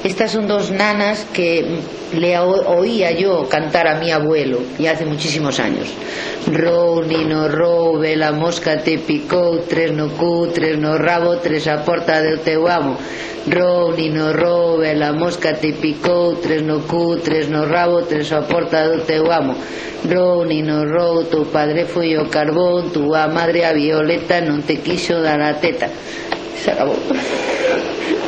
Estas son dos nanas que le oía yo cantar a mi abuelo, y hace muchísimos años. Rou, nino, rou, la mosca te picou, tres no cu, tres no rabo, tres a porta do teu amo. Rou, nino, rou, la mosca te picou, tres no cu, tres no rabo, tres a porta do teu amo. Rou, nino, rou, tu padre foi o carbón, tua madre a violeta non te quiso dar a teta. Se acabou.